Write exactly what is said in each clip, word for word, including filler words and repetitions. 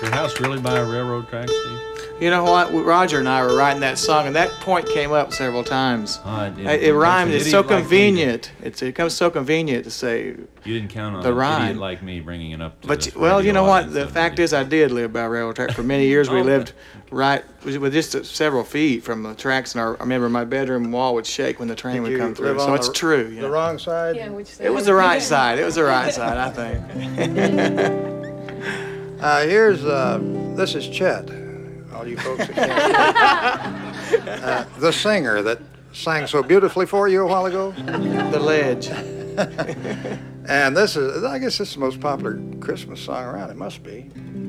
Your house really by a railroad track, Steve? You know what? Roger and I were writing that song, and that point came up several times. Uh, it, it, it rhymed. It's so convenient. It's, it becomes so convenient to say. You didn't count on the an rhyme. idiot like me bringing it up. To but this well, you know what? The suddenly. fact is, I did live by a railroad track for many years. We Oh, lived right with just several feet from the tracks, and our, I remember my bedroom wall would shake when the train Did would you come through. live So on it's the, true. You The know? wrong side? Yeah, which side? It was the right side. It was the right side, I think. uh, here's, uh, this is Chet. All you folks that can't see. uh, the singer that sang so beautifully for you a while ago. The Ledge. And this is, I guess this is the most popular Christmas song around. It must be.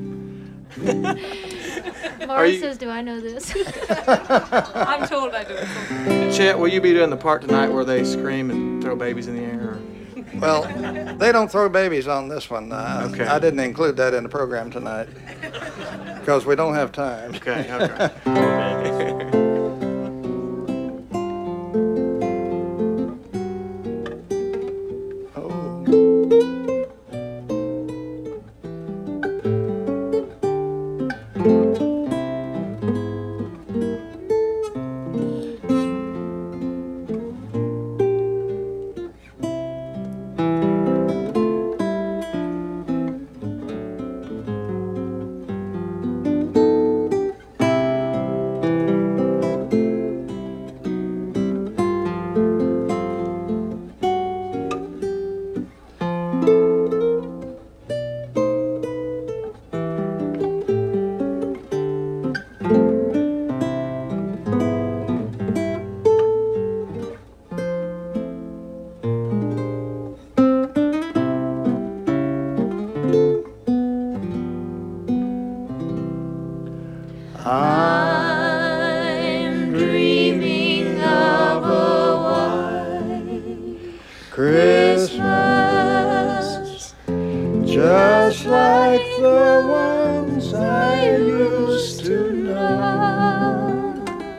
Laura you- says, do I know this? I'm told I do it. Chet, will you be doing the part tonight where they scream and throw babies in the air? Or? Well, they don't throw babies on this one. Uh, Okay. I didn't include that in the program tonight because we don't have time. Okay, okay. I'm dreaming of a white Christmas, just like the ones I used to know,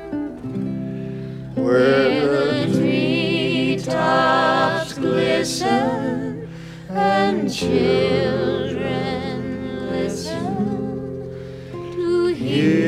where the treetops glisten and children listen to hear